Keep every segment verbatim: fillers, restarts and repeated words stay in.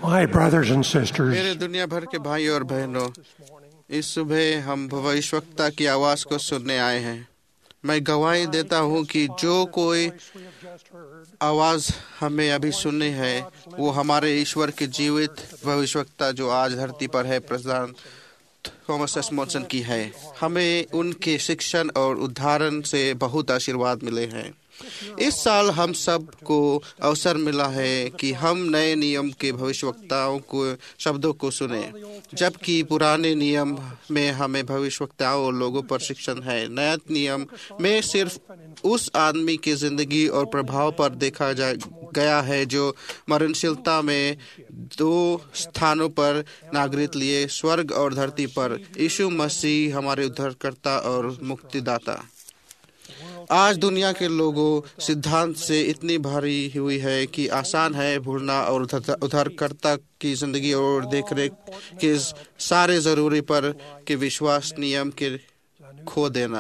My brothers and sisters, मेरे दुनिया भर के भाई और बहनों, इस सुबह हम भविष्यवक्ता की आवाज़ को सुनने आए हैं। मैं गवाही देता हूँ कि जो कोई आवाज़ हमें अभी सुननी है वो हमारे ईश्वर के जीवित भविष्यवक्ता जो आज धरती पर है, प्रधान थॉमस एस मॉनसन की है। हमें उनके शिक्षण और उद्धारण से बहुत आशीर्वाद मिले हैं। इस साल हम सब को अवसर मिला है कि हम नए नियम के भविष्यवक्ताओं को शब्दों को सुने, जबकि पुराने नियम में हमें भविष्यवक्ताओं और लोगों पर शिक्षण है। नया नियम में सिर्फ उस आदमी की जिंदगी और प्रभाव पर देखा जा गया है जो मरणशीलता में दो स्थानों पर नागरिक लिए, स्वर्ग और धरती पर। यीशु मसीह हमारे उद्धारकर्ता और मुक्तिदाता। आज दुनिया के लोगों सिद्धांत से इतनी भारी हुई है कि आसान है भूलना और उद्धारकर्ता की जिंदगी और देखरेख के सारे जरूरी पर के विश्वास नियम के खो देना।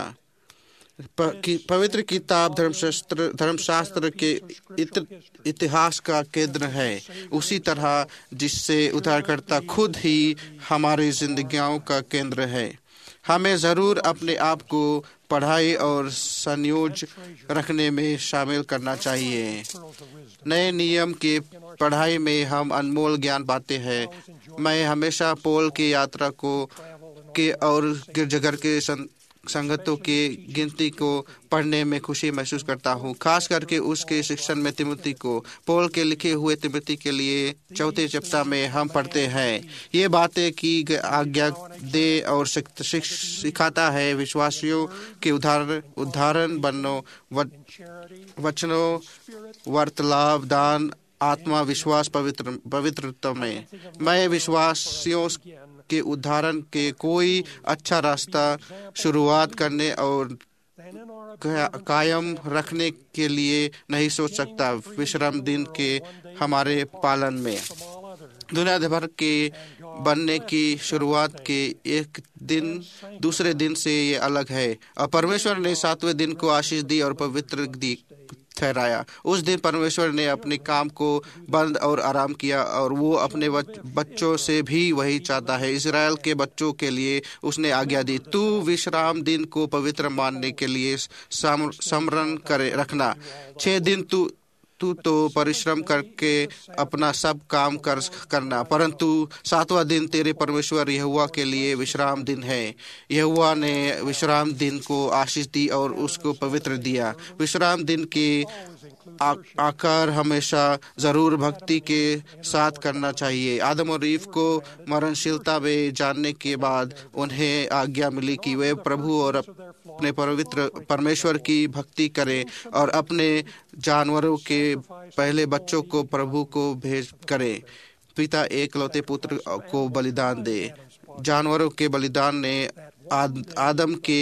पवित्र किताब धर्मशास्त्र धर्मशास्त्र के इत, इतिहास का केंद्र है, उसी तरह जिससे उद्धारकर्ता खुद ही हमारी जिंदगियों का केंद्र है। हमें ज़रूर अपने आप को पढ़ाई और संयोज रखने में शामिल करना चाहिए। नए नियम के पढ़ाई में हम अनमोल ज्ञान पाते हैं। मैं हमेशा पौल की यात्रा को के और गिरजाघर के संगतों की गिनती को पढ़ने में खुशी महसूस करता हूँ, खास करके उसके शिक्षण में तिमुती को। पौल के लिखे हुए तिमुती के लिए चौथे चैप्टर में हम पढ़ते हैं, ये बातें की आज्ञा दे और सिखाता है विश्वासियों के उदाहरण उदाहरण बनो, वचनों, वार्तालाप, दान, आत्मा, विश्वास, पवित्र पवित्रता में। मैं विश्वासियों के उदाहरण के कोई अच्छा रास्ता शुरुआत करने और कायम रखने के लिए नहीं सोच सकता। विश्राम दिन के हमारे पालन में दुनिया भर के बनने की शुरुआत के एक दिन दूसरे दिन से ये अलग है, और परमेश्वर ने सातवें दिन को आशीष दी और पवित्र दी ठहराया। उस दिन परमेश्वर ने अपने काम को बंद और आराम किया, और वो अपने बच्चों से भी वही चाहता है। इजराइल के बच्चों के लिए उसने आज्ञा दी, तू विश्राम दिन को पवित्र मानने के लिए स्मरण करे रखना। छह दिन तू तू तो परिश्रम करके अपना सब काम कर करना, परंतु सातवां दिन तेरे परमेश्वर यहोवा के लिए विश्राम दिन है। यहोवा ने विश्राम दिन को आशीष दी और उसको पवित्र दिया। विश्राम दिन के आ, आकार हमेशा जरूर भक्ति के साथ करना चाहिए। आदम और ईव को मरणशीलता में जानने के बाद उन्हें आज्ञा मिली कि वे प्रभु और अपने पवित्र परमेश्वर की भक्ति करें और अपने जानवरों के पहले बच्चों को प्रभु को भेज करें। पिता एकलौते पुत्र को बलिदान दे। जानवरों के बलिदान ने आद, आदम के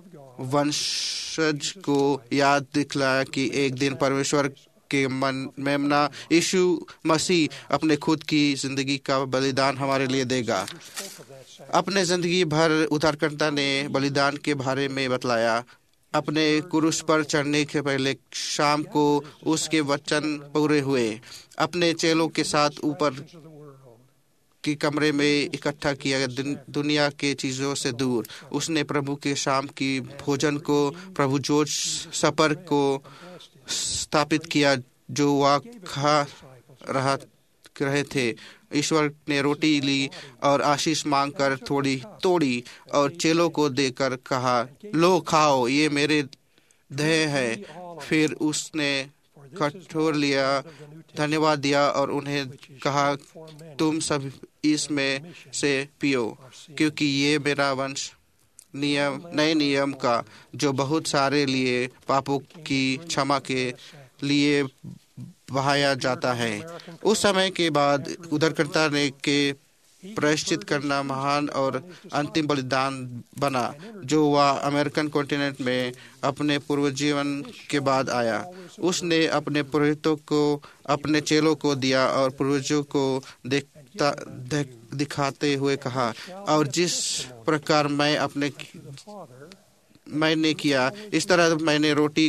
वंशज को याद दिखलाया कि एक दिन परमेश्वर के मन मेमना यीशु मसीह अपने खुद की जिंदगी का बलिदान हमारे लिए देगा। अपने जिंदगी भर उद्धारकर्ता ने बलिदान के बारे में बतलाया। अपने क्रूस पर चढ़ने के पहले शाम को उसके वचन पूरे हुए। अपने चेलों के साथ ऊपर के कमरे में इकट्ठा किया, दुनिया के चीजों से दूर। उसने प्रभु के शाम की भोजन को, प्रभु जोज सपर को स्थापित किया जो वह खा रहा रहे थे। ईश्वर ने रोटी ली और आशीष मांगकर थोड़ी तोड़ी और चेलों को देकर कहा, लो खाओ, ये मेरे देह है। फिर उसने कटोरा लिया, धन्यवाद दिया और उन्हें कहा, तुम सब इसमें से पियो, क्योंकि ये मेरा वंश नियम नए नियम का जो बहुत सारे लिए पापों की क्षमा के लिए बहाया जाता है। उस समय के बाद उद्धारकर्ता ने के प्रायश्चित करना महान और अंतिम बलिदान बना, जो वह अमेरिकन कॉन्टिनेंट में अपने पूर्वजीवन के बाद आया। उसने अपने पुरोहितों को अपने चेलों को दिया और पूर्वजों को देखता देख, दिखाते हुए कहा, और जिस प्रकार मैं अपने मैंने किया इस तरह मैंने रोटी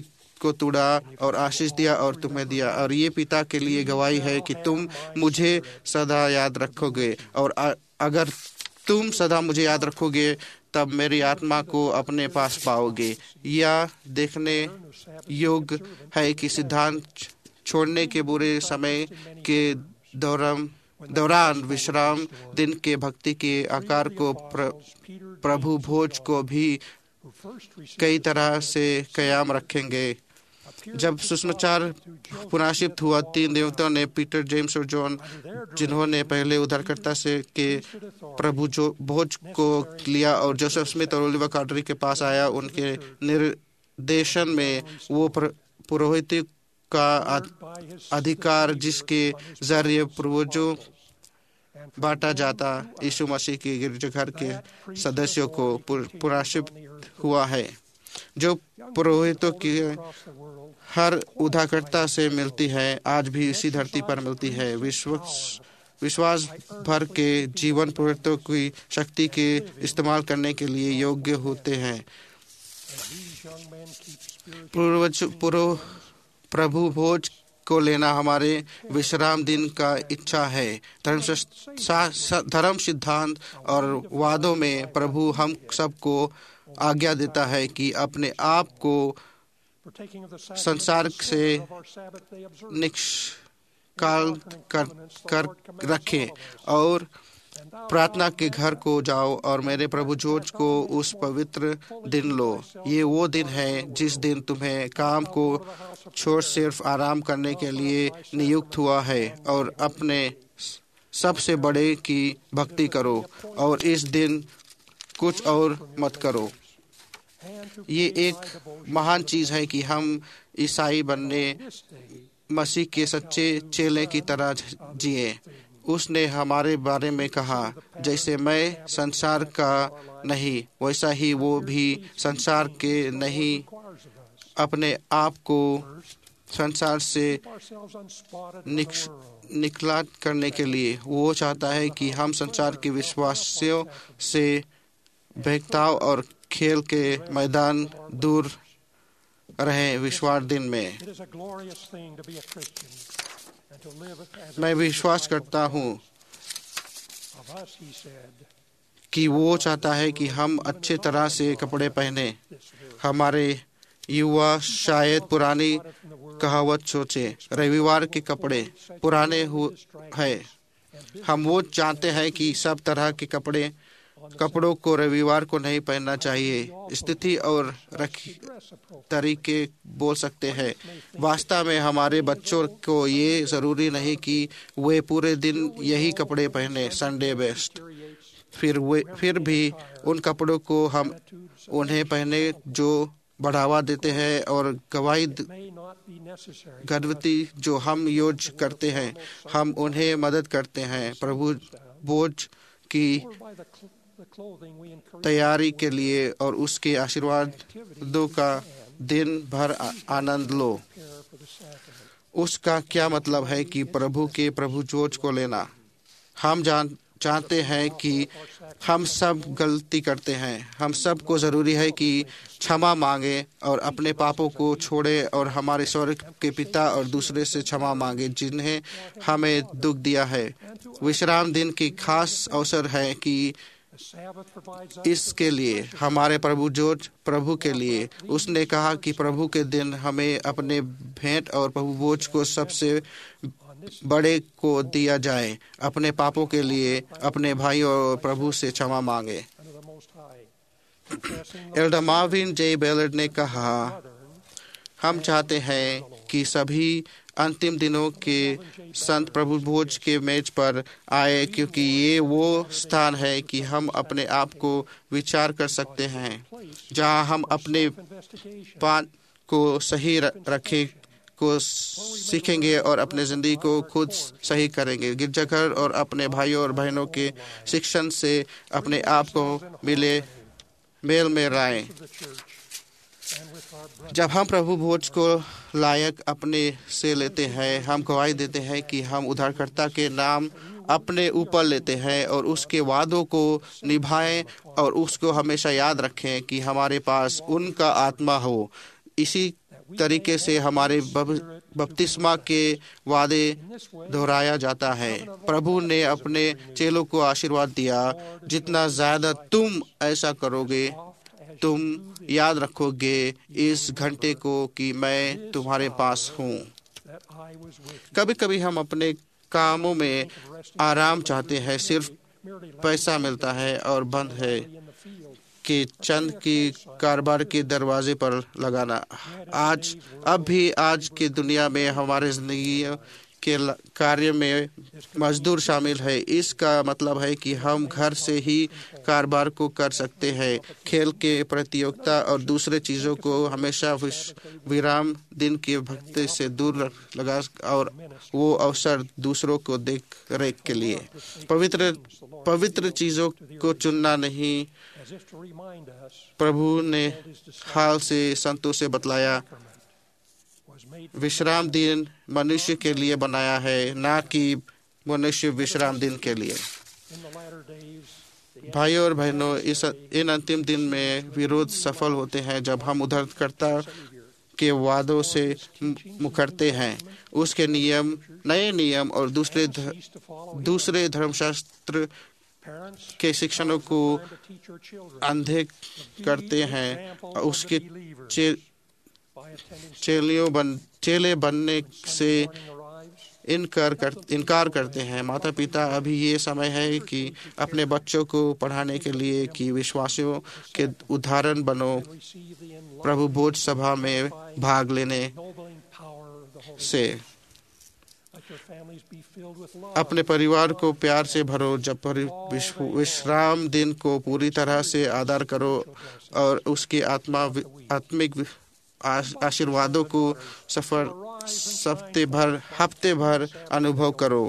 को तोड़ा और आशीष दिया और तुम्हें दिया। और ये पिता के लिए गवाही है कि तुम मुझे सदा याद रखोगे, और अगर तुम सदा मुझे याद रखोगे तब मेरी आत्मा को अपने पास पाओगे। यह देखने योग्य है कि सिद्धांत छोड़ने के बुरे समय के दौरान दौरान विश्राम दिन के भक्ति के आकार को प्र, प्रभु भोज को भी कई तरह से कयाम रखेंगे। जब सुसमाचार पुनर्जीवित हुआ, तीन देवताओं ने पीटर, जेम्स और जॉन, जिन्होंने पहले उद्धारकर्ता से के प्रभु जो भोज को लिया और जोसेफ स्मिथ और ओलिवर कार्टरी के पास आया, उनके निर्देशन में वो पुरोहित का अधिकार जिसके जरिए पूर्वजों बांटा जाता यीशु मसीह के गिरजाघर के सदस्यों को पुनर्जीवित हुआ है, जो पुरोहितों की हर उद्धारकर्ता से मिलती है, आज भी इसी धरती पर मिलती है। विश्वास विश्वास भर के जीवन पुरोहितों की शक्ति के इस्तेमाल करने के लिए योग्य होते हैं। पूर्वज पुरो प्रभु भोज को लेना हमारे विश्राम दिन का इच्छा है। धर्म धर्म सिद्धांत और वादों में प्रभु हम सबको आज्ञा देता है कि अपने आप को संसार से निष्काल कर, कर रखें और प्रार्थना के घर को जाओ और मेरे प्रभु जोज को उस पवित्र दिन लो। ये वो दिन है जिस दिन तुम्हें काम को छोड़ सिर्फ आराम करने के लिए नियुक्त हुआ है और अपने सबसे बड़े की भक्ति करो और इस दिन कुछ और मत करो। ये एक महान चीज है कि हम ईसाई बनने मसीह के सच्चे चेले की तरह जिए। उसने हमारे बारे में कहा, जैसे मैं संसार का नहीं वैसा ही वो भी संसार के नहीं। अपने आप को संसार से निकला करने के लिए वो चाहता है कि हम संसार के विश्वासियों से भेदभाव और खेल के मैदान दूर रहें। विश्वास दिन में मैं विश्वास करता हूँ कि वो चाहता है कि हम अच्छे तरह से कपड़े पहने। हमारे युवा शायद पुरानी कहावत सोचे, रविवार के कपड़े पुराने हैं। हम वो जानते हैं कि सब तरह के कपड़े कपड़ों को रविवार को नहीं पहनना चाहिए। स्थिति और तरीके बोल सकते हैं। वास्तव में हमारे बच्चों को ये जरूरी नहीं कि वे पूरे दिन यही कपड़े पहने, संडे बेस्ट। फिर वे फिर भी उन कपड़ों को हम उन्हें पहने जो बढ़ावा देते हैं और गवाही गर्भवती जो हम यूज करते हैं, हम उन्हें मदद करते हैं। प्रभु भोज की तैयारी के लिए और उसके आशीर्वादों का दिन भर आनंद लो। उसका क्या मतलब है कि प्रभु के प्रभु जोज को लेना। हम जान जानते हैं कि हम सब गलती करते हैं। हम सब को जरूरी है कि क्षमा मांगे और अपने पापों को छोड़े और हमारे स्वर्ग के पिता और दूसरे से क्षमा मांगे जिन्हें हमें दुख दिया है। विश्राम दिन की खास अवसर है कि इसके लिए हमारे प्रभु जोज प्रभु के लिए उसने कहा कि प्रभु के दिन हमें अपने भेंट और प्रभु भोज को सबसे बड़े को दिया जाए। अपने पापों के लिए अपने भाई और प्रभु से क्षमा मांगे। एल्डर मार्विन जे बेलर्ड ने कहा, हम चाहते हैं कि सभी अंतिम दिनों के संत प्रभु भोज के मेज पर आए, क्योंकि ये वो स्थान है कि हम अपने आप को विचार कर सकते हैं, जहां हम अपने पान को सही रखें को सीखेंगे और अपने जिंदगी को खुद सही करेंगे। गिरजाघर और अपने भाइयों और बहनों के शिक्षण से अपने आप को मिले मेल में लाएं। जब हम प्रभु भोज को लायक अपने से लेते हैं, हम गवाही देते हैं कि हम उद्धारकर्ता के नाम अपने ऊपर लेते हैं और उसके वादों को निभाएं और उसको हमेशा याद रखें कि हमारे पास उनका आत्मा हो। इसी तरीके से हमारे बपतिस्मा के वादे दोहराया जाता है। प्रभु ने अपने चेलों को आशीर्वाद दिया, जितना ज्यादा तुम ऐसा करोगे, तुम याद रखोगे इस घंटे को कि मैं तुम्हारे पास हूँ। कभी कभी हम अपने कामों में आराम चाहते हैं, सिर्फ पैसा मिलता है और बंद है कि चंद की कारोबार के दरवाजे पर लगाना। आज अब भी आज की दुनिया में हमारे जिंदगी के कार्य में मजदूर शामिल है। इसका मतलब है कि हम घर से ही कारोबार को कर सकते हैं। खेल के प्रतियोगिता और दूसरे चीज़ों को हमेशा विराम दिन के भक्ति से दूर लगा और वो अवसर दूसरों को देख रेख के लिए पवित्र पवित्र चीज़ों को चुनना नहीं। प्रभु ने हाल से संतों से बतलाया, विश्राम दिन मनुष्य के लिए बनाया है, ना कि मनुष्य विश्राम दिन के लिए। भाइयों और बहनों, इस इन अंतिम दिन में विरोध सफल होते हैं जब हम उद्धारकर्ता के वादों से मुकरते हैं। उसके नियम, नए नियम और दूसरे ध, दूसरे धर्मशास्त्र के शिक्षणों को अंधे करते हैं। उसके चे, चेलियों बन चेले बनने से इनकार कर इनकार करते हैं। माता पिता, अभी ये समय है कि अपने बच्चों को पढ़ाने के लिए कि विश्वासियों के उदाहरण बनो। प्रभु भोज सभा में भाग लेने से अपने परिवार को प्यार से भरो। जब विश्राम दिन को पूरी तरह से आदर करो और उसकी आत्मा आत्मिक आशीर्वादों को सफर हफ्ते भर हफ्ते भर अनुभव करो।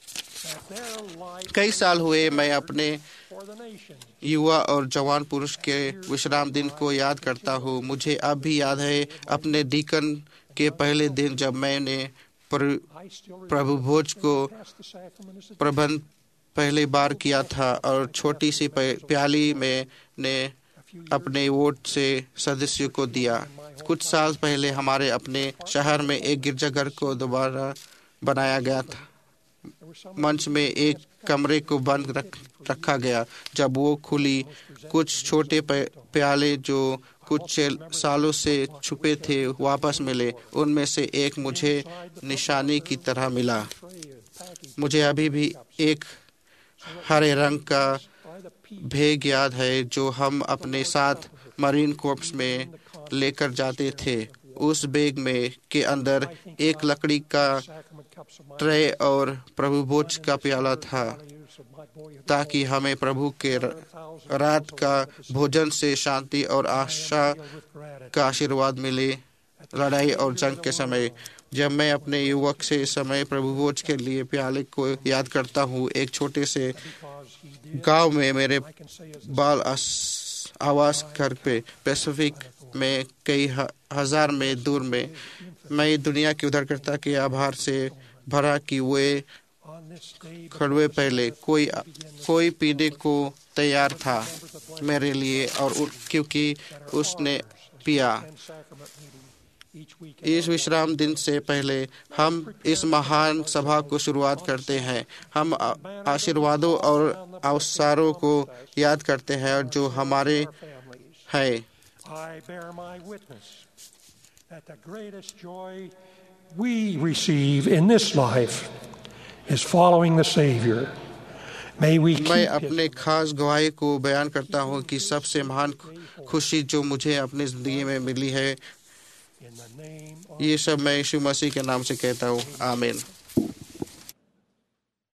कई साल हुए मैं अपने युवा और जवान पुरुष के विश्राम दिन को याद करता हूँ। मुझे अब भी याद है अपने डीकन के पहले दिन जब मैंने प्रभु भोज को प्रबंध पहली बार किया था और छोटी सी प्याली में ने अपने वोट से सदस्यों को दिया। कुछ साल पहले हमारे अपने शहर में एक गिरजाघर को दोबारा बनाया गया था। मंच में एक कमरे को बंद रख, रखा गया। जब वो खुली, कुछ छोटे प्याले जो कुछ सालों से छुपे थे वापस मिले। उनमें से एक मुझे निशानी की तरह मिला। मुझे अभी भी एक हरे रंग का बैग याद है जो हम अपने साथ मरीन कोर्प्स में लेकर जाते थे। उस बैग में के अंदर एक लकड़ी का ट्रे और प्रभु भोज का प्याला था, ताकि हमें प्रभु के रात का भोजन से शांति और आशा का आशीर्वाद मिले। लड़ाई और जंग के समय जब मैं अपने युवक से समय प्रभु भोज के लिए प्याले को याद करता हूँ, एक छोटे से गांव में मेरे बाल आवास घर पे पैसिफिक में कई हजार में दूर में, मैं दुनिया के उद्धारकर्ता के आभार से भरा कि वे खड़वे पहले कोई कोई पीने को तैयार था मेरे लिए, और क्योंकि उसने पिया। इस विश्राम दिन से पहले हम इस महान सभा को शुरुआत करते हैं। हम आशीर्वादों और अवसरों को याद करते हैं जो हमारे हैं। We receive in this life is following the Savior. May we keep मैं अपने खास गवाही को बयान करता हूँ कि सबसे महान खुशी जो मुझे अपनी जिंदगी में मिली है, ये सब मैं यीशु मसीह के नाम से कहता हूँ। आमीन।